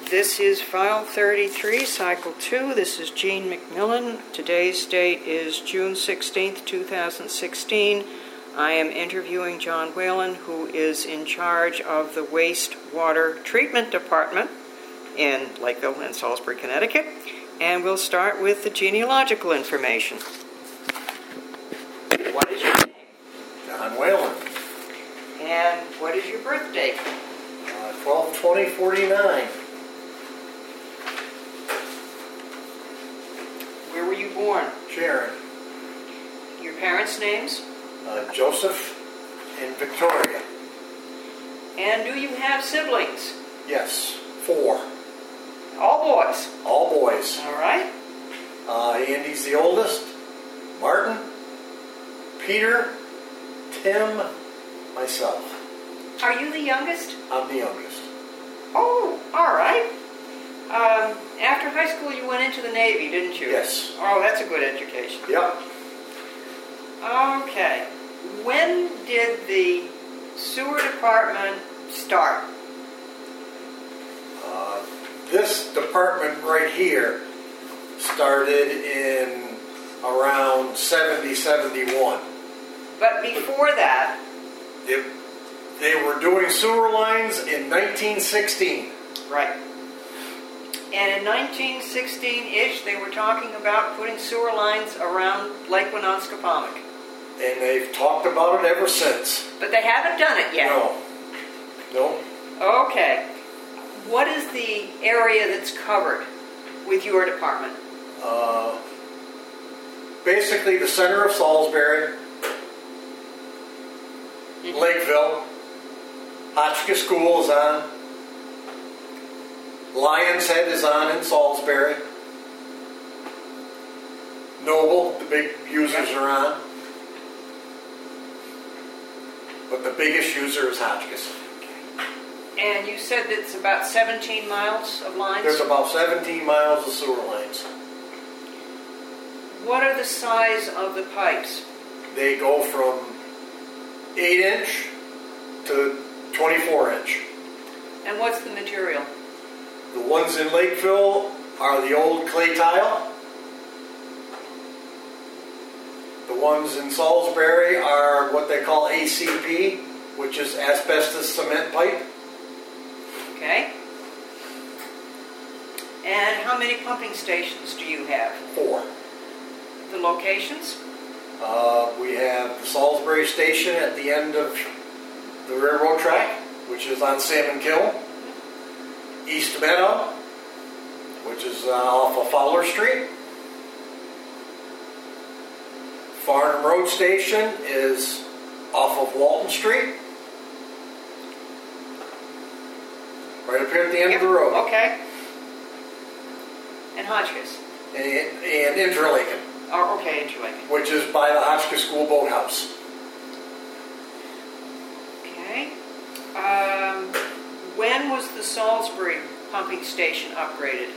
This is File 33, Cycle 2. This is Jean McMillan. Today's date is June 16th, 2016. I am interviewing John Whalen, who is in charge of the wastewater treatment department in Lakeville and Salisbury, Connecticut. And we'll start with the genealogical information. What is your name? John Whalen. And what is your birth date? 12/20/49. Where were you born? Sharon. Your parents' names? Joseph and Victoria. And do you have siblings? Yes, 4. All boys? All boys. All right. Andy's the oldest. Martin, Peter, Tim, myself. Are you the youngest? I'm the youngest. Oh, all right. After high school, you went into the Navy, didn't you? Yes. Oh, that's a good education. Yep. Okay. When did the sewer department start? This department right here started in around 70-71. But before that... They were doing sewer lines in 1916. Right. And in 1916-ish, they were talking about putting sewer lines around Lake Winonsquepamak. And they've talked about it ever since. But they haven't done it yet. No. Okay. What is the area that's covered with your department? Basically the center of Salisbury, Lakeville, Hotchkiss School is on, Lion's Head is on in Salisbury, Noble, the big users are on, but the biggest user is Hotchkiss. And you said it's about 17 miles of lines? There's about 17 miles of sewer lines. What are the size of the pipes? They go from 8-inch to 24-inch. And what's the material? The ones in Lakeville are the old clay tile. The ones in Salisbury are what they call ACP, which is asbestos cement pipe. Okay. And how many pumping stations do you have? 4. The locations? We have the Salisbury station at the end of the railroad track, which is on Salmon Kill. East Meadow, which is off of Fowler Street. Farnham Road Station is off of Walton Street. Right up here at the end of the road. Okay. And Hotchkiss? And Interlaken. Oh, okay, Interlaken. Which is by the Hotchkiss School Boathouse. Okay. When was the Salisbury pumping station upgraded?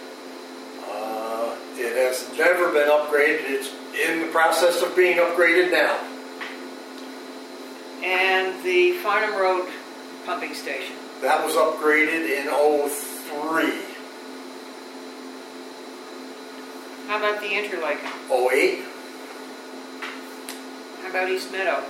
It has never been upgraded. It's in the process of being upgraded now. And the Farnham Road pumping station? That was upgraded in 03. How about the Interlaken? 08 How about East Meadow?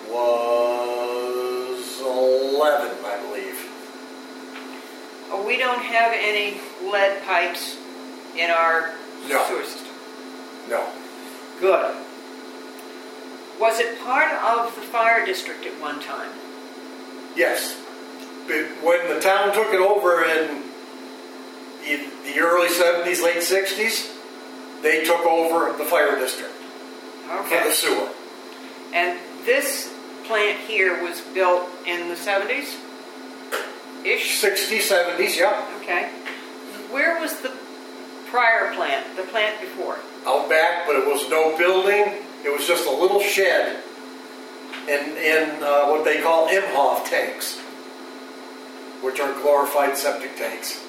was 11, I believe. Oh, we don't have any lead pipes in our sewer system. No. Good. Was it part of the fire district at one time? Yes. But when the town took it over in the early 70s, late 60s, they took over the fire district for the sewer. And this plant here was built in the 70s? Ish? 60s, 70s, yeah. Okay. Where was the prior plant, the plant before? Out back, but it was no building. It was just a little shed in what they call Imhoff tanks, which are glorified septic tanks.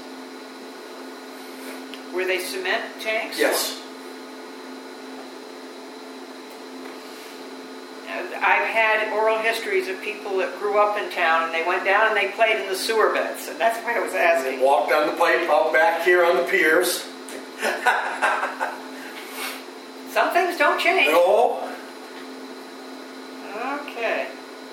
Were they cement tanks? Yes. I've had oral histories of people that grew up in town and they went down and they played in the sewer beds, and that's why I was They asking. walked down the pipe out back here on the piers. Some things don't change. No, Okay.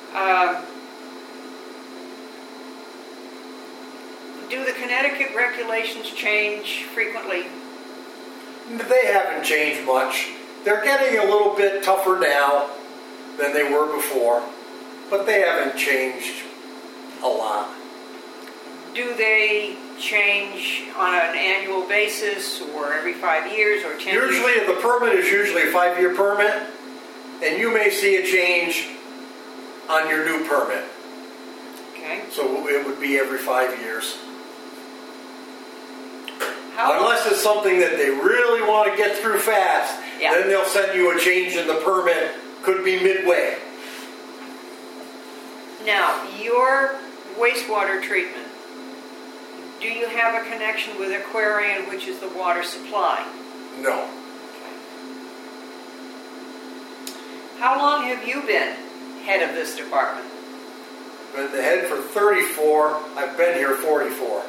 Do the Connecticut regulations change frequently? they haven't changed much. They're getting a little bit tougher now than they were before, but they haven't changed a lot. Do they change on an annual basis or every 5 years or 10 years? Usually, the permit is usually a 5-year permit, and you may see a change on your new permit. Okay. So it would be every 5 years. How Unless it's something that they really want to get through fast, Yeah. then they'll send you a change in the permit. Could be midway. Now, your wastewater treatment, do you have a connection with Aquarian, which is the water supply? No. How long have you been head of this department? Been the head for 34. I've been here 44.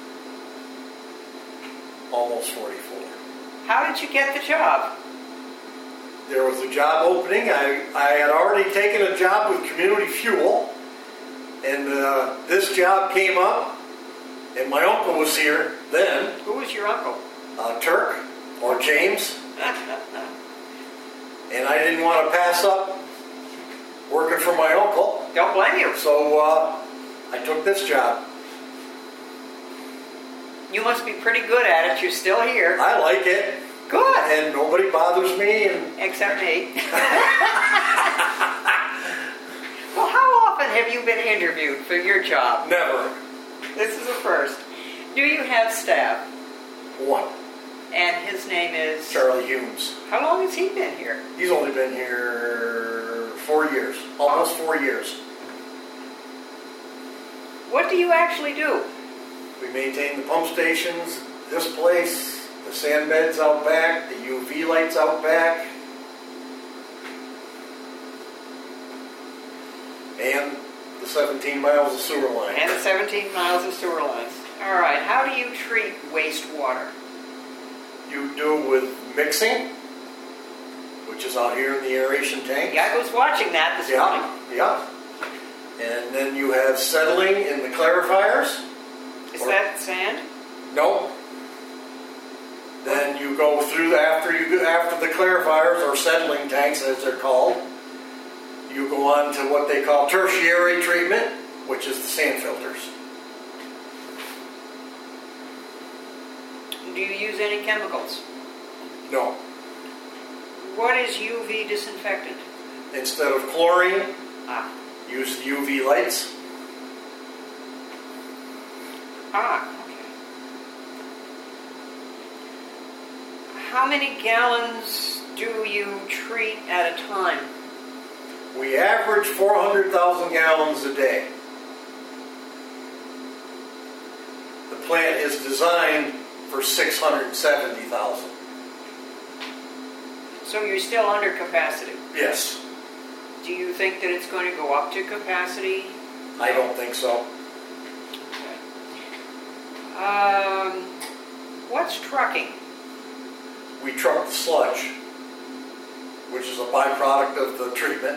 Almost 44. How did you get the job? There was a job opening. I had already taken a job with Community Fuel, and this job came up, and my uncle was here then, Who was your uncle? Turk or James, and I didn't want to pass up working for my uncle, Don't blame you. so I took this job. You must be pretty good at it. You're still here. I like it, Good. and nobody bothers me, and Except me. Well, how often have you been interviewed for your job? never This is a first. Do you have staff? one. And his name is? Charlie Humes. How long has he been here? He's only been here 4 years, almost 4 years. What do you actually do? We maintain the pump stations, this place, the sand beds out back, the UV lights out back, and the 17 miles of sewer line. And the 17 miles of sewer lines. All right. How do you treat wastewater? You do with mixing, which is out here in the aeration tank. Yeah, I was watching that this morning. Yeah. And then you have settling in the clarifiers. Is that sand? No. Then you go through after the clarifiers, or settling tanks as they're called. You go on to what they call tertiary treatment, which is the sand filters. Do you use any chemicals? No. What is UV disinfectant? Instead of chlorine, Ah. use the UV lights. Okay. How many gallons do you treat at a time? We average 400,000 gallons a day. The plant is designed for 670,000. So you're still under capacity. Yes. Do you think that it's going to go up to capacity? I don't think so. What's trucking? We truck the sludge, which is a byproduct of the treatment.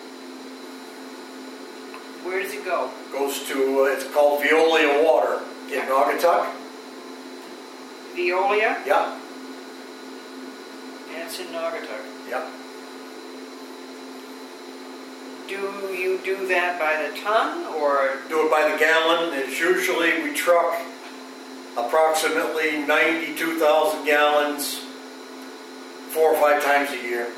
Where does it go? Goes to, it's called Veolia Water in Naugatuck. Veolia? Yeah, And it's in Naugatuck. yeah. Do you do that by the ton or? Do it by the gallon. It's usually, we truck approximately 92,000 gallons 4 or 5 times a year.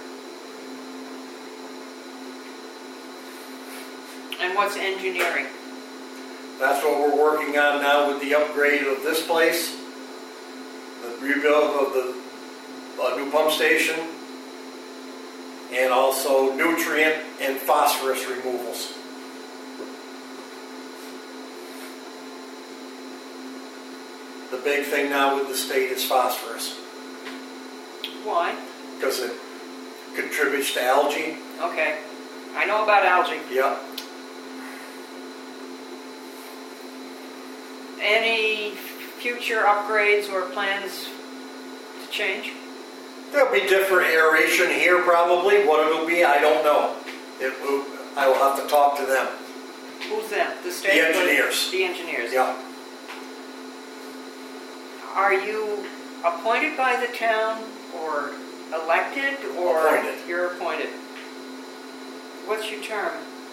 And what's engineering? That's what we're working on now with the upgrade of this place, the rebuild of the new pump station, and also nutrient and phosphorus removals. The big thing now with the state is phosphorus, Why? because it contributes to algae. Okay. I know about algae. Yeah. Any future upgrades or plans to change? There'll be different aeration here probably. What it'll be, I don't know. I will have to talk to them. Who's them? The state? The engineers. The engineers. Yeah. Are you appointed by the town or elected or Appointed. You're appointed? What's your term?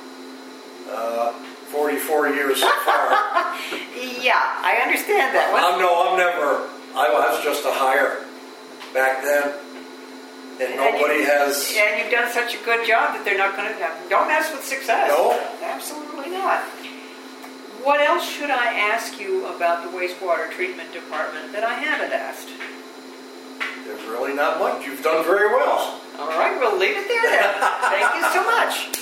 44 years so far. Yeah, I understand that. I was just a hire back then. And nobody has... And you've done such a good job that they're not going to... Don't mess with success. No. Absolutely not. What else should I ask you about the wastewater treatment department that I haven't asked? There's really not much. You've done very well. All right, we'll leave it there then. Thank you so much.